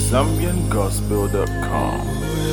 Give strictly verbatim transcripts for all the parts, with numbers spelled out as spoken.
Zambian Gospel dot com.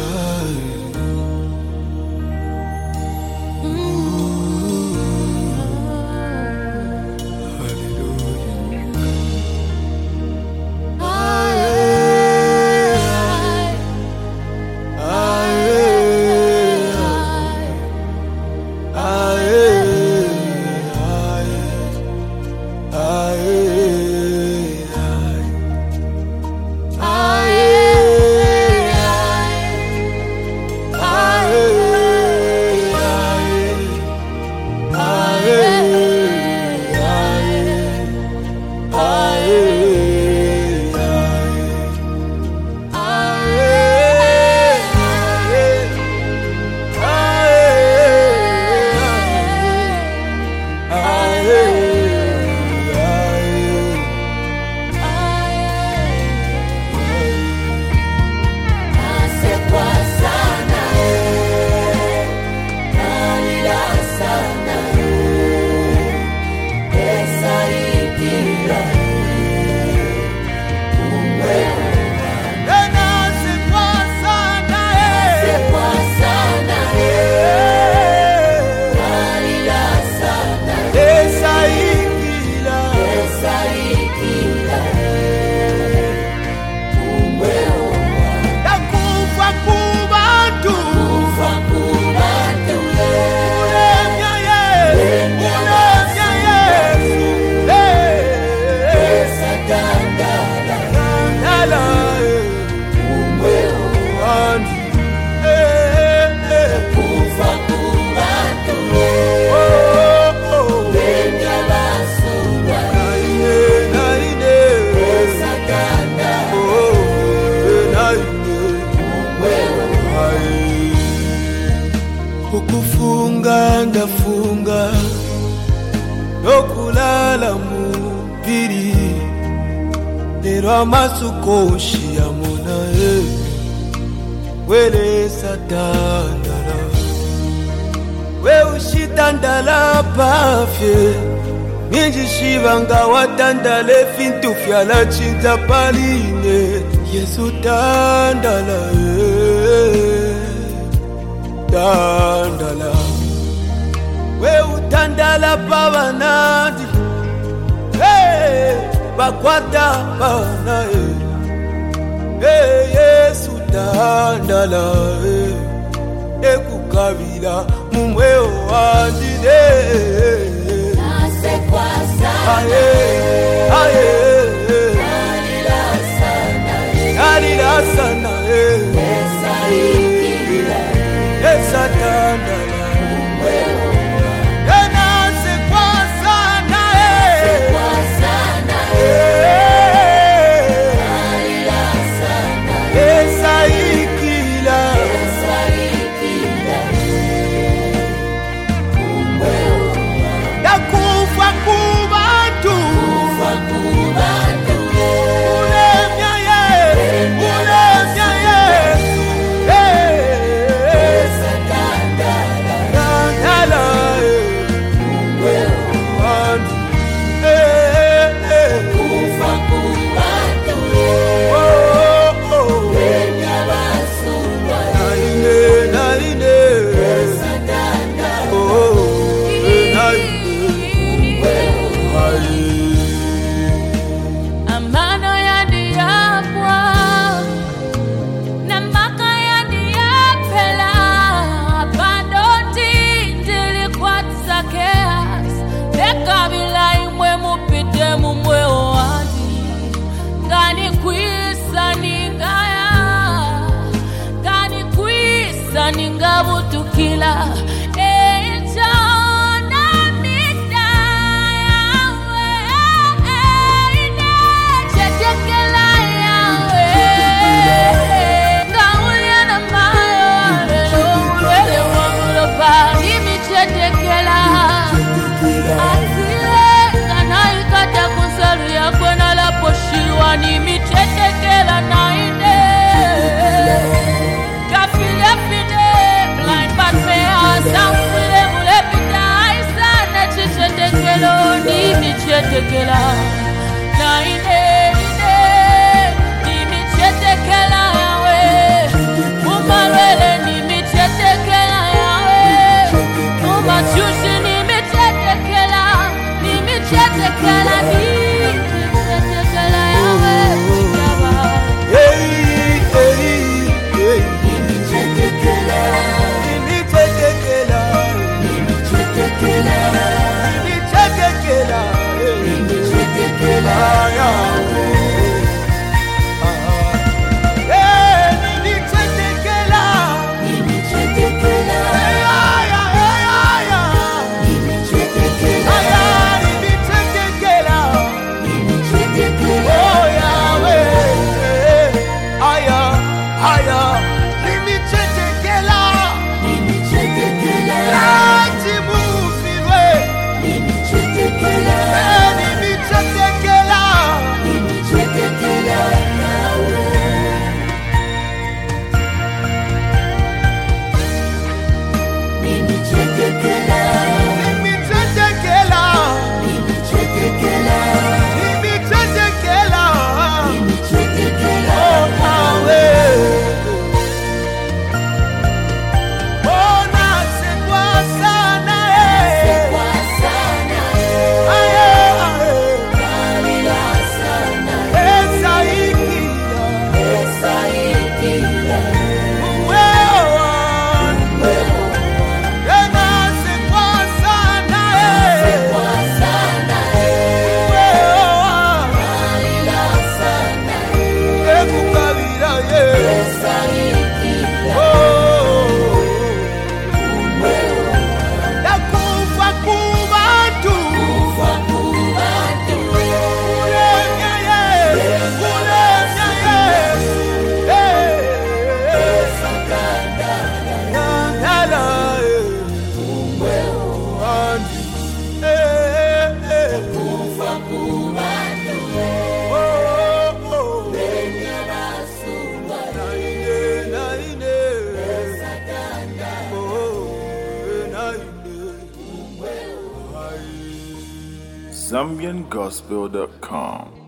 Kufunga ndafunga nokulala mubiri lero amasuko shiyamona e wele satandala we ushitandala pafye minji shivanga watandale fintu fyala chinza paline Yesu tandala e Tandala, we utandala pavanadi, hey, bakwata pavana, hey, Yesu tandala, hey, ekukavila mumwe oandide, nase kwa sana, aye, aye, nalila sana, nalila sana, hey, Satandala, ena se kwa sana, se kwa sana, nalila sana, esa ikila, esa ikila, yakufa kubantu, kufa kubantu, ulemya ye, ulemya Yesu, ningabutukila echo na midaya ine chetekela yawe ngaulia na mayo wele wamulopa imi chetekela asile kanaikata kunsalu ya kwena la poshiwa nimi chetekela na ine kafile fide Tekela na ine ine nimi chetekela Zambian Gospel dot com.